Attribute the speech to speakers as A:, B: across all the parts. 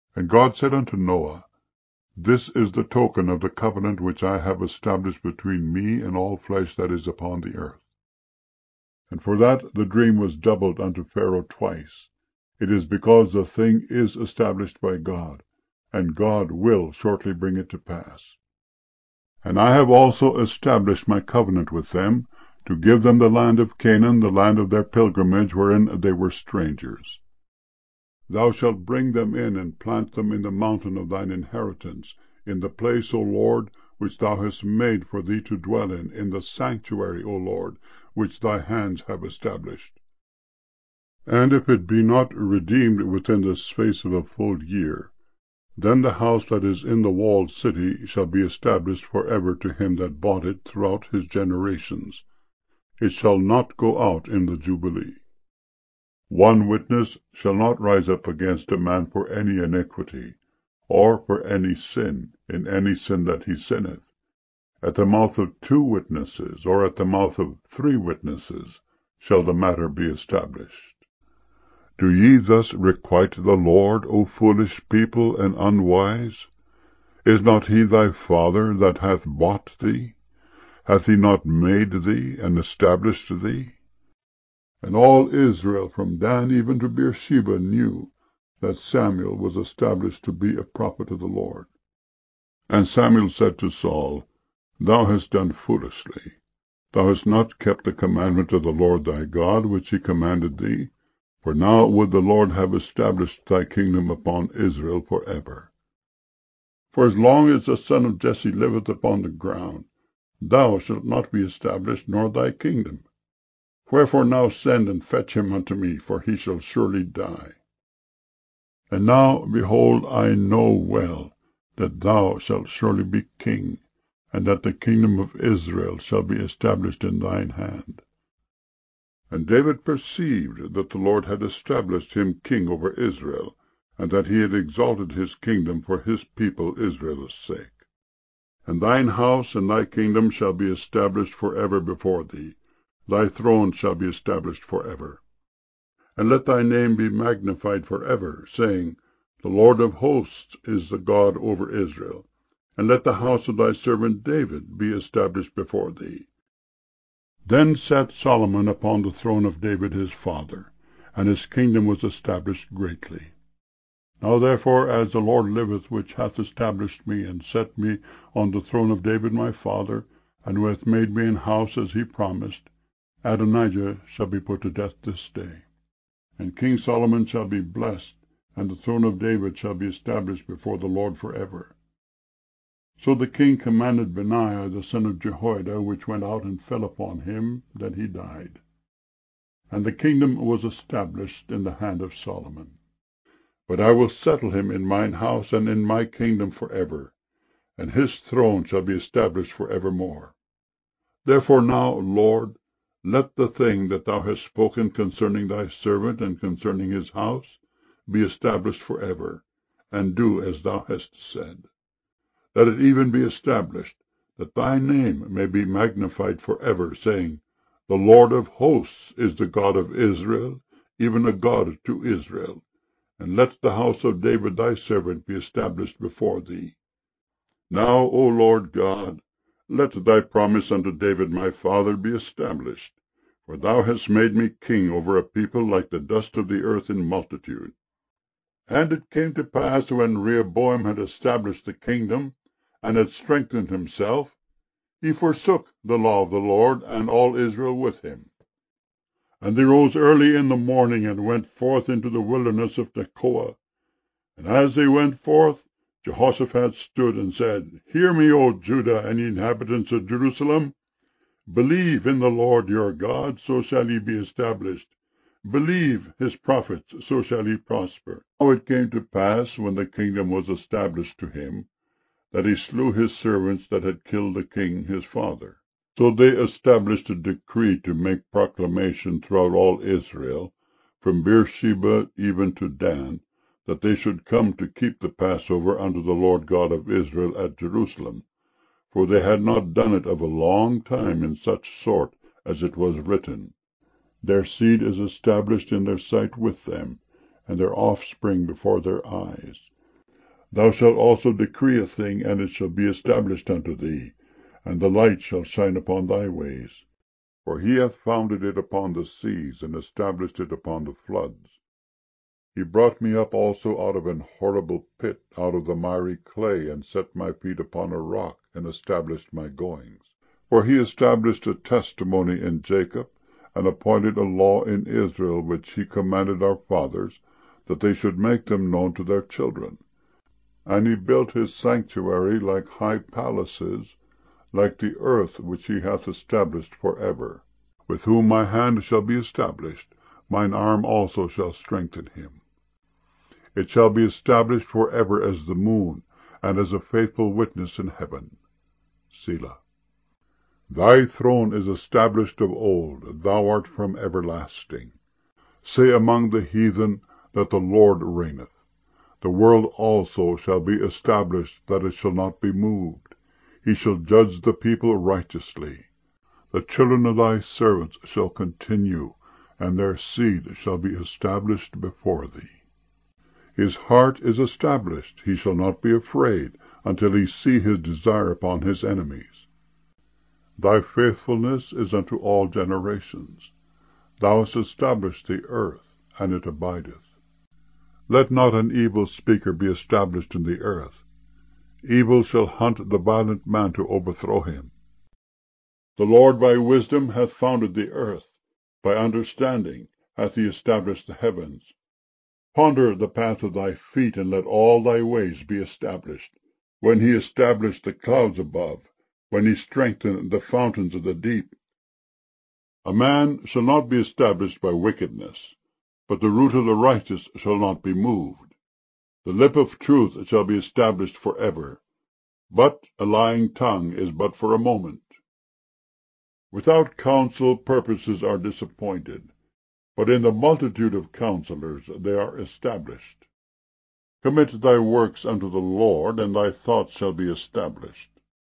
A: And God said unto Noah, This is the token of the covenant which I have established between me and all flesh that is upon the earth. And for that the dream was doubled unto Pharaoh twice. It is because the thing is established by God, and God will shortly bring it to pass. And I have also established my covenant with them, to give them the land of Canaan, the land of their pilgrimage, wherein they were strangers. Thou shalt bring them in, and plant them in the mountain of thine inheritance, in the place, O Lord, which thou hast made for thee to dwell in the sanctuary, O Lord, which thy hands have established. And if it be not redeemed within the space of a full year, then the house that is in the walled city shall be established for ever to him that bought it throughout his generations. It shall not go out in the Jubilee. One witness shall not rise up against a man for any iniquity, or for any sin, in any sin that he sinneth. At the mouth of 2 witnesses, or at the mouth of 3 witnesses, shall the matter be established. Do ye thus requite the Lord, O foolish people and unwise? Is not he thy father that hath bought thee? Hath he not made thee, and established thee? And all Israel from Dan even to Beersheba knew that Samuel was established to be a prophet of the Lord. And Samuel said to Saul, Thou hast done foolishly. Thou hast not kept the commandment of the Lord thy God, which he commanded thee. For now would the Lord have established thy kingdom upon Israel for ever. For as long as the son of Jesse liveth upon the ground, thou shalt not be established, nor thy kingdom. Wherefore now send and fetch him unto me, for he shall surely die. And now, behold, I know well that thou shalt surely be king, and that the kingdom of Israel shall be established in thine hand. And David perceived that the Lord had established him king over Israel, and that he had exalted his kingdom for his people Israel's sake. And thine house and thy kingdom shall be established for ever before thee. Thy throne shall be established for ever. And let thy name be magnified for ever, saying, The Lord of hosts is the God over Israel. And let the house of thy servant David be established before thee. Then sat Solomon upon the throne of David his father, and his kingdom was established greatly. Now therefore, as the Lord liveth, which hath established me, and set me on the throne of David my father, and who hath made me an house as he promised, Adonijah shall be put to death this day. And King Solomon shall be blessed, and the throne of David shall be established before the Lord for ever. So the king commanded Benaiah the son of Jehoiada, which went out and fell upon him, that he died. And the kingdom was established in the hand of Solomon. But I will settle him in mine house and in my kingdom for ever, and his throne shall be established for evermore. Therefore now, Lord, let the thing that thou hast spoken concerning thy servant and concerning his house be established for ever, and do as thou hast said. Let it even be established, that thy name may be magnified for ever, saying, The Lord of hosts is the God of Israel, even a God to Israel. And let the house of David thy servant be established before thee. Now, O Lord God, let thy promise unto David my father be established, for thou hast made me king over a people like the dust of the earth in multitude. And it came to pass, when Rehoboam had established the kingdom, and had strengthened himself, he forsook the law of the Lord, and all Israel with him. And they rose early in the morning, and went forth into the wilderness of Tekoa. And as they went forth, Jehoshaphat stood and said, Hear me, O Judah, and ye inhabitants of Jerusalem. Believe in the Lord your God, so shall ye be established. Believe his prophets, so shall ye prosper. Now it came to pass, when the kingdom was established to him, that he slew his servants that had killed the king his father. So they established a decree to make proclamation throughout all Israel, from Beersheba even to Dan, that they should come to keep the Passover unto the Lord God of Israel at Jerusalem. For they had not done it of a long time in such sort as it was written, Their seed is established in their sight with them, and their offspring before their eyes. Thou shalt also decree a thing, and it shall be established unto thee, and the light shall shine upon thy ways. For he hath founded it upon the seas, and established it upon the floods. He brought me up also out of an horrible pit, out of the miry clay, and set my feet upon a rock, and established my goings. For he established a testimony in Jacob, and appointed a law in Israel, which he commanded our fathers, that they should make them known to their children. And he built his sanctuary like high palaces, like the earth which he hath established for ever. With whom my hand shall be established, mine arm also shall strengthen him. It shall be established for ever as the moon, and as a faithful witness in heaven. Selah. Thy throne is established of old, thou art from everlasting. Say among the heathen that the Lord reigneth. The world also shall be established, that it shall not be moved. He shall judge the people righteously. The children of thy servants shall continue, and their seed shall be established before thee. His heart is established, he shall not be afraid, until he see his desire upon his enemies. Thy faithfulness is unto all generations. Thou hast established the earth, and it abideth. Let not an evil speaker be established in the earth. Evil shall hunt the violent man to overthrow him. The Lord by wisdom hath founded the earth, by understanding hath he established the heavens. Ponder the path of thy feet, and let all thy ways be established. When he established the clouds above, when he strengthened the fountains of the deep. A man shall not be established by wickedness, but the root of the righteous shall not be moved. The lip of truth shall be established for ever, but a lying tongue is but for a moment. Without counsel purposes are disappointed, but in the multitude of counselors they are established. Commit thy works unto the Lord, and thy thoughts shall be established.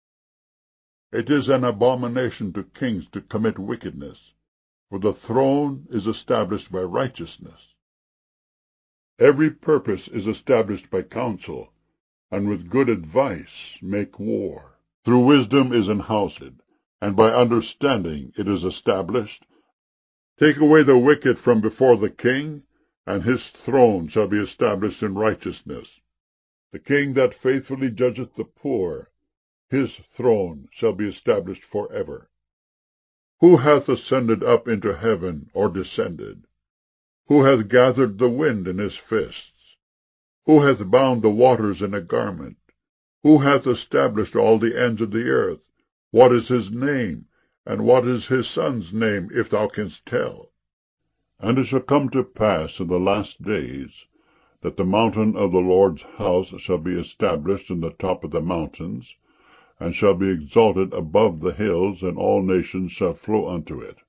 A: It is an abomination to kings to commit wickedness, for the throne is established by righteousness. Every purpose is established by counsel, and with good advice make war. Through wisdom is an house, and by understanding it is established. Take away the wicked from before the king, and his throne shall be established in righteousness. The king that faithfully judgeth the poor, his throne shall be established for ever. Who hath ascended up into heaven, or descended? Who hath gathered the wind in his fists? Who hath bound the waters in a garment? Who hath established all the ends of the earth? What is his name? And what is his son's name, if thou canst tell? And it shall come to pass in the last days, that the mountain of the Lord's house shall be established in the top of the mountains, and shall be exalted above the hills, and all nations shall flow unto it.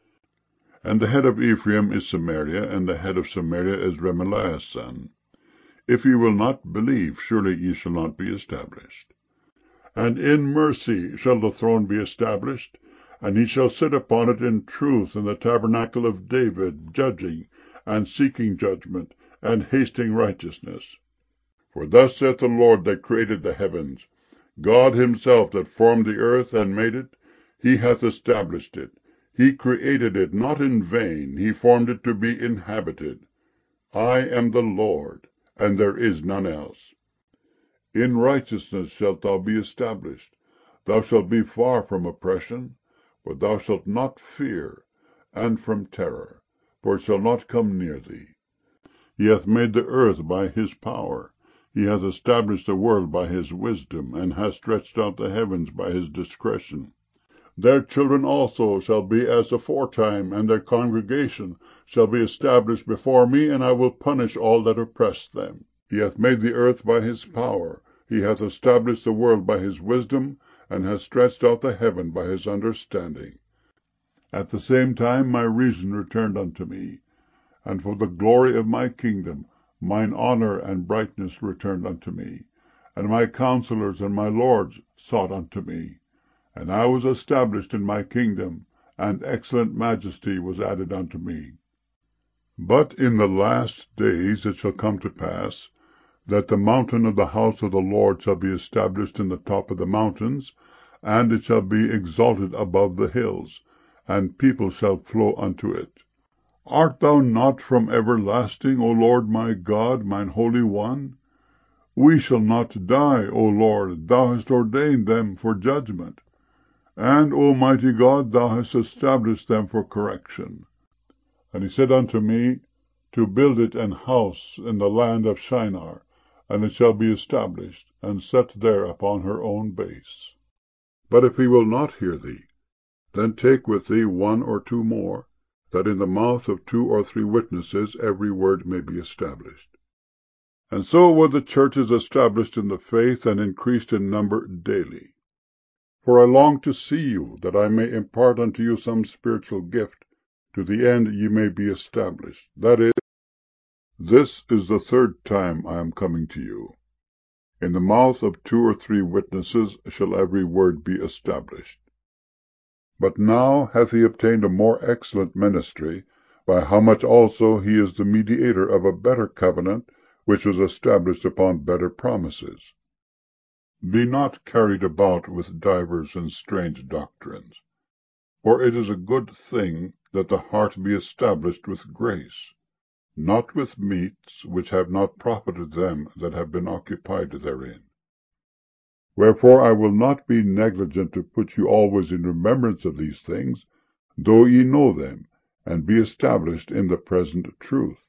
A: And the head of Ephraim is Samaria, and the head of Samaria is Remaliah's son. If ye will not believe, surely ye shall not be established. And in mercy shall the throne be established, and he shall sit upon it in truth in the tabernacle of David, judging, and seeking judgment, and hasting righteousness. For thus saith the Lord that created the heavens, God himself that formed the earth and made it, he hath established it. He created it not in vain, he formed it to be inhabited. I am the Lord, and there is none else. In righteousness shalt thou be established. Thou shalt be far from oppression, but thou shalt not fear, and from terror, for it shall not come near thee. He hath made the earth by his power. He hath established the world by his wisdom, and hath stretched out the heavens by his discretion. Their children also shall be as aforetime, and their congregation shall be established before me, and I will punish all that oppress them. He hath made the earth by his power. He hath established the world by his wisdom, and hath stretched out the heaven by his understanding. At the same time my reason returned unto me, and for the glory of my kingdom mine honor and brightness returned unto me, and my counselors and my lords sought unto me. And I was established in my kingdom, and excellent majesty was added unto me. But in the last days it shall come to pass, that the mountain of the house of the Lord shall be established in the top of the mountains, and it shall be exalted above the hills, and people shall flow unto it. Art thou not from everlasting, O Lord my God, mine Holy One? We shall not die, O Lord, thou hast ordained them for judgment. And, O mighty God, thou hast established them for correction. And he said unto me, to build it an house in the land of Shinar, and it shall be established, and set there upon her own base. But if he will not hear thee, then take with thee 1 or 2 more, that in the mouth of 2 or 3 witnesses every word may be established. And so were the churches established in the faith, and increased in number daily. For I long to see you, that I may impart unto you some spiritual gift, to the end ye may be established. That is, this is the 3rd time I am coming to you. In the mouth of 2 or 3 witnesses shall every word be established. But now hath he obtained a more excellent ministry, by how much also he is the mediator of a better covenant, which was established upon better promises. Be not carried about with divers and strange doctrines. For it is a good thing that the heart be established with grace, not with meats which have not profited them that have been occupied therein. Wherefore I will not be negligent to put you always in remembrance of these things, though ye know them, and be established in the present truth.